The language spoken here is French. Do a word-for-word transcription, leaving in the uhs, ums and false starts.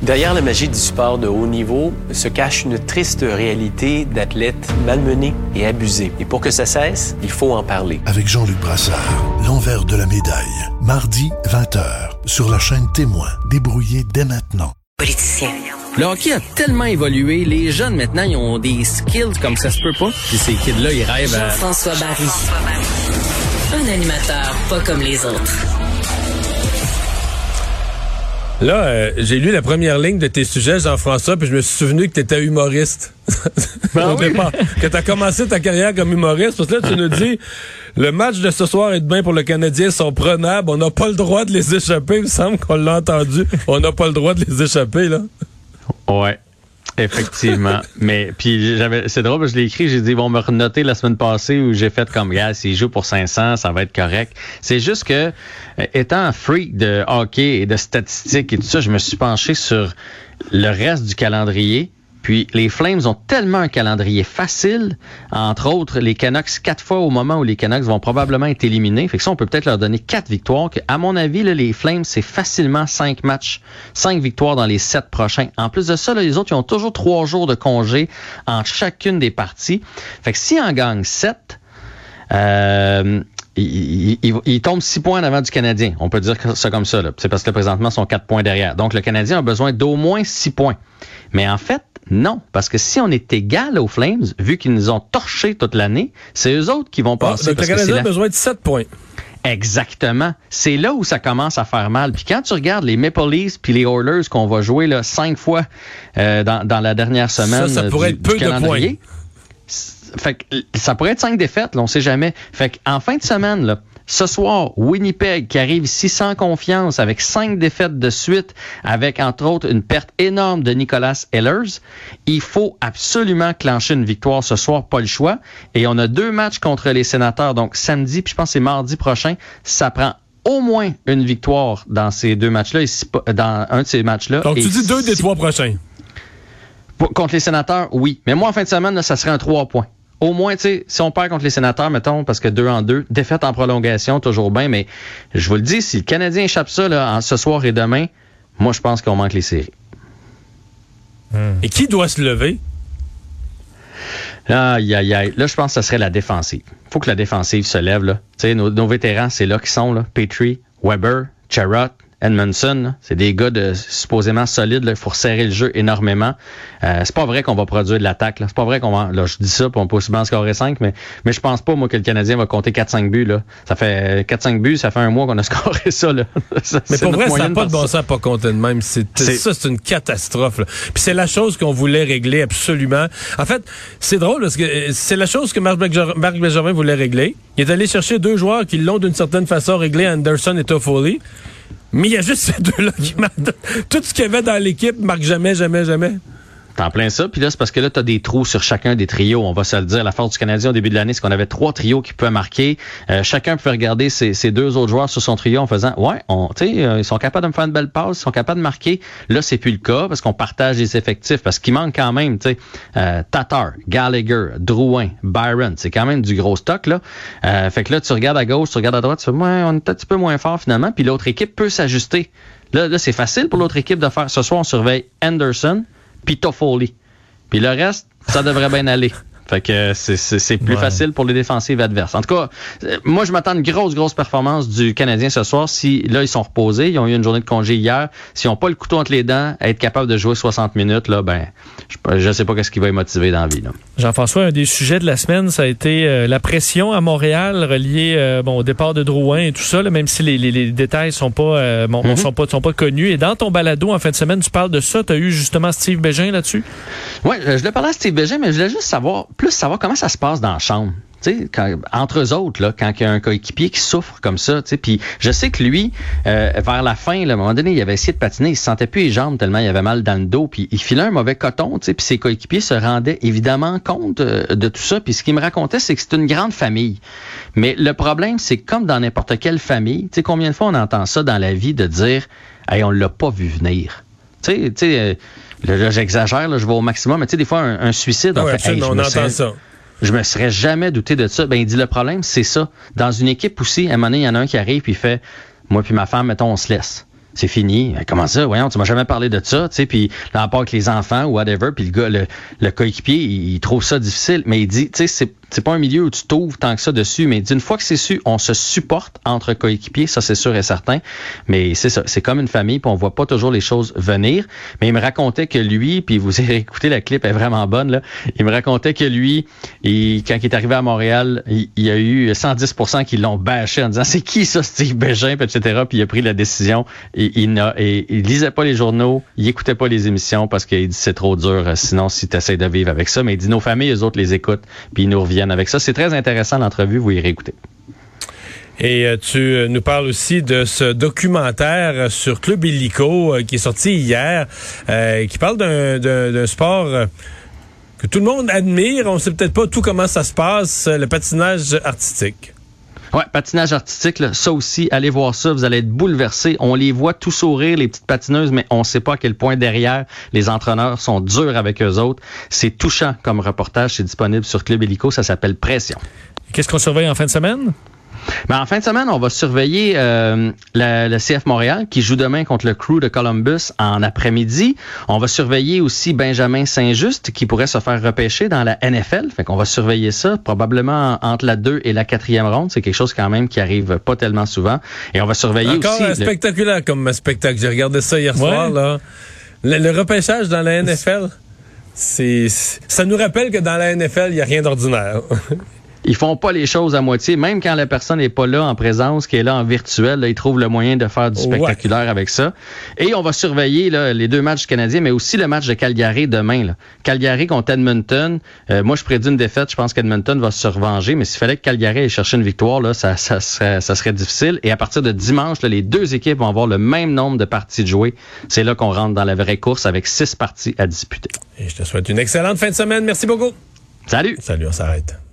Derrière la magie du sport de haut niveau se cache une triste réalité d'athlètes malmenés et abusés. Et pour que ça cesse, il faut en parler. Avec Jean-Luc Brassard, l'envers de la médaille. Mardi, vingt heures, sur la chaîne Témoin. Débrouillé dès maintenant. Politicien. Le hockey a tellement évolué, les jeunes maintenant, ils ont des skills comme ça se peut pas. Puis ces kids-là, ils rêvent à... Jean-François Barry. Un animateur pas comme les autres. Là, euh, j'ai lu la première ligne de tes sujets, Jean-François, puis je me suis souvenu que tu étais humoriste. Ben au oui. départ. Que tu as commencé ta carrière comme humoriste. Parce que là, tu nous dis, le match de ce soir et demain pour le Canadien sont prenables. On n'a pas le droit de les échapper. Il me semble qu'on l'a entendu. On n'a pas le droit de les échapper, là. Ouais. Effectivement. Mais puis j'avais c'est drôle, je l'ai écrit, j'ai dit ils vont me renoter la semaine passée où j'ai fait comme gars, s'ils jouent pour cinq cents, ça va être correct. C'est juste que étant freak de hockey et de statistiques et tout ça, je me suis penché sur le reste du calendrier. Puis les Flames ont tellement un calendrier facile, entre autres les Canucks quatre fois au moment où les Canucks vont probablement être éliminés. Fait que ça, on peut peut-être leur donner quatre victoires. Que, à mon avis, là, les Flames, c'est facilement cinq matchs, cinq victoires dans les sept prochains. En plus de ça, là, les autres, ils ont toujours trois jours de congé entre chacune des parties. Fait que s'ils en gagnent sept, euh, Ils, ils, ils tombent six points en avant du Canadien. On peut dire ça comme ça, là. C'est parce que là, présentement, ils sont quatre points derrière. Donc, le Canadien a besoin d'au moins six points. Mais en fait, non. Parce que si on est égal aux Flames, vu qu'ils nous ont torchés toute l'année, c'est eux autres qui vont passer. Ah, donc, le Canadien a la... besoin de sept points. Exactement. C'est là où ça commence à faire mal. Puis quand tu regardes les Maple Leafs puis les Oilers qu'on va jouer là cinq fois euh, dans, dans la dernière semaine ça, ça pourrait du, être peu du calendrier, de points. Fait que ça pourrait être cinq défaites, là, on sait jamais. Fait qu'en fin de semaine, là, ce soir, Winnipeg qui arrive ici sans confiance avec cinq défaites de suite, avec entre autres une perte énorme de Nicolas Ehlers, il faut absolument clencher une victoire ce soir, pas le choix. Et on a deux matchs contre les Sénateurs, donc samedi, puis je pense que c'est mardi prochain, ça prend au moins une victoire dans ces deux matchs-là, et si, dans un de ces matchs-là. Donc tu et dis deux si, des trois prochains. Contre les Sénateurs, oui. Mais moi, en fin de semaine, là, ça serait un trois points. Au moins, tu sais, si on perd contre les Sénateurs, mettons, parce que deux en deux, défaite en prolongation, toujours bien, mais je vous le dis, si le Canadien échappe ça là, en, ce soir et demain, moi, je pense qu'on manque les séries. Hum. Et qui doit se lever? Aïe, aïe, aïe. Là, je pense que ce serait la défensive. Il faut que la défensive se lève. Là. Tu sais, nos, nos vétérans, c'est là qu'ils sont. Là. Petrie, Weber, Charrot, Edmondson, là, c'est des gars de supposément solides. Il faut resserrer le jeu énormément. Euh, c'est pas vrai qu'on va produire de l'attaque. Là. C'est pas vrai qu'on va. Là, je dis ça, puis on peut aussi bien scorer cinq, mais, mais je pense pas, moi, que le Canadien va compter quatre cinq buts. Là. Ça fait quatre cinq buts, ça fait un mois qu'on a scoré ça. Là. ça mais pour vrai, ça n'a pas de bon sens à pas compter de même. C'est, c'est... Ça, c'est une catastrophe. Là. Puis c'est la chose qu'on voulait régler absolument. En fait, c'est drôle parce que c'est la chose que Marc Bergevin voulait régler. Il est allé chercher deux joueurs qui l'ont d'une certaine façon réglé, Anderson et Toffoli. Mais il y a juste ces deux-là qui marquent. Tout ce qu'il y avait dans l'équipe marque jamais, jamais, jamais. T'en plein ça. Puis là, c'est parce que là, t'as des trous sur chacun des trios. On va se le dire. La force du Canadien au début de l'année, c'est qu'on avait trois trios qui pouvaient marquer. Euh, chacun pouvait regarder ses, ses deux autres joueurs sur son trio en faisant, ouais, on, tu sais, euh, ils sont capables de me faire une belle passe, ils sont capables de marquer. Là, c'est plus le cas parce qu'on partage les effectifs, parce qu'il manque quand même, tu sais, euh, Tatar, Gallagher, Drouin, Byron. C'est quand même du gros stock, là. Euh, fait que là, tu regardes à gauche, tu regardes à droite, tu fais, ouais, on est un petit peu moins fort finalement. Puis l'autre équipe peut s'ajuster. Là, là, c'est facile pour l'autre équipe de faire. Ce soir, on surveille Anderson puis Toffoli. Puis le reste, ça devrait bien aller. Fait que c'est, c'est, c'est plus ouais. facile pour les défensives adverses. En tout cas, moi, je m'attends à une grosse, grosse performance du Canadien ce soir. Si, là, ils sont reposés, ils ont eu une journée de congé hier. S'ils n'ont pas le couteau entre les dents, à être capable de jouer soixante minutes, là, ben, je ne sais pas qu'est-ce qui va les motiver dans la vie, là. Jean-François, un des sujets de la semaine, ça a été euh, la pression à Montréal reliée euh, bon, au départ de Drouin et tout ça, là, même si les, les, les détails sont pas, euh, bon, mm-hmm. sont pas, sont pas connus. Et dans ton balado, en fin de semaine, tu parles de ça. Tu as eu justement Steve Bégin là-dessus? Oui, je voulais parler à Steve Bégin, mais je voulais juste savoir, plus savoir comment ça se passe dans la chambre. Tu sais, quand, entre eux autres, là, quand il y a un coéquipier qui souffre comme ça, tu sais, puis je sais que lui, euh, vers la fin, là, à un moment donné, il avait essayé de patiner, il se sentait plus les jambes tellement il avait mal dans le dos, puis il filait un mauvais coton, tu sais, puis ses coéquipiers se rendaient évidemment compte euh, de tout ça, puis ce qu'il me racontait, c'est que c'est une grande famille. Mais le problème, c'est que comme dans n'importe quelle famille, tu sais, combien de fois on entend ça dans la vie de dire, hey, on l'a pas vu venir. Tu sais, tu sais, euh, là, là, j'exagère, là, je vais au maximum, mais tu sais, des fois, un, un suicide, ah on ouais, fait, hey, on entend serais... ça. Je me serais jamais douté de ça. Ben, il dit, le problème, c'est ça. Dans une équipe aussi, à un moment donné, il y en a un qui arrive puis il fait, moi puis ma femme, mettons, on se laisse. c'est fini. Comment ça? Voyons, tu m'as jamais parlé de ça, tu sais, puis là, à part avec les enfants ou whatever, puis le gars, le, le coéquipier, il, il trouve ça difficile, mais il dit, tu sais, c'est, c'est pas un milieu où tu t'ouvres tant que ça dessus, mais il dit, une fois que c'est su, on se supporte entre coéquipiers, ça c'est sûr et certain, mais c'est ça, c'est comme une famille, puis on voit pas toujours les choses venir, mais il me racontait que lui, puis vous avez écouté, la clip est vraiment bonne, là, il me racontait que lui, il, quand il est arrivé à Montréal, il, il y a eu cent dix pour cent qui l'ont bâché en disant, c'est qui ça, Steve Bégin, et cetera, puis il a pris la décision. Il, il, n'a, et, il lisait pas les journaux, il écoutait pas les émissions parce qu'il dit c'est trop dur, sinon si tu essaies de vivre avec ça. Mais il dit nos familles, eux autres les écoutent, puis ils nous reviennent avec ça. C'est très intéressant l'entrevue, vous irez écouter. Et euh, tu euh, nous parles aussi de ce documentaire sur Club Illico euh, qui est sorti hier, euh, qui parle d'un, d'un, d'un sport euh, que tout le monde admire. On sait peut-être pas tout comment ça se passe, le patinage artistique. Ouais, patinage artistique, là, ça aussi, allez voir ça, vous allez être bouleversés. On les voit tout sourire, les petites patineuses, mais on sait pas à quel point derrière, les entraîneurs sont durs avec eux autres. C'est touchant comme reportage, c'est disponible sur Club Illico, ça s'appelle Pression. Qu'est-ce qu'on surveille en fin de semaine? Ben, en fin de semaine, on va surveiller euh, le, le C F Montréal qui joue demain contre le Crew de Columbus en après-midi. On va surveiller aussi Benjamin Saint-Just qui pourrait se faire repêcher dans la N F L. Fait qu'on va surveiller ça probablement entre la deux et la quatrième ronde. C'est quelque chose quand même qui arrive pas tellement souvent. Et on va surveiller Encore aussi... Encore spectaculaire le... comme spectacle. J'ai regardé ça hier ouais. soir. Là. Le, le repêchage dans la N F L, c'est, ça nous rappelle que dans la N F L, il n'y a rien d'ordinaire. Ils font pas les choses à moitié. Même quand la personne n'est pas là en présence, qui est là en virtuel, là, ils trouvent le moyen de faire du spectaculaire ouais. avec ça. Et on va surveiller là, les deux matchs canadiens, mais aussi le match de Calgary demain. Là. Calgary contre Edmonton. Euh, moi, je prédis une défaite. Je pense qu'Edmonton va se revenger. Mais s'il fallait que Calgary aille chercher une victoire, là, ça, ça, serait, ça serait difficile. Et à partir de dimanche, là, les deux équipes vont avoir le même nombre de parties de jouer. C'est là qu'on rentre dans la vraie course avec six parties à disputer. Et je te souhaite une excellente fin de semaine. Merci beaucoup. Salut. Salut, on s'arrête.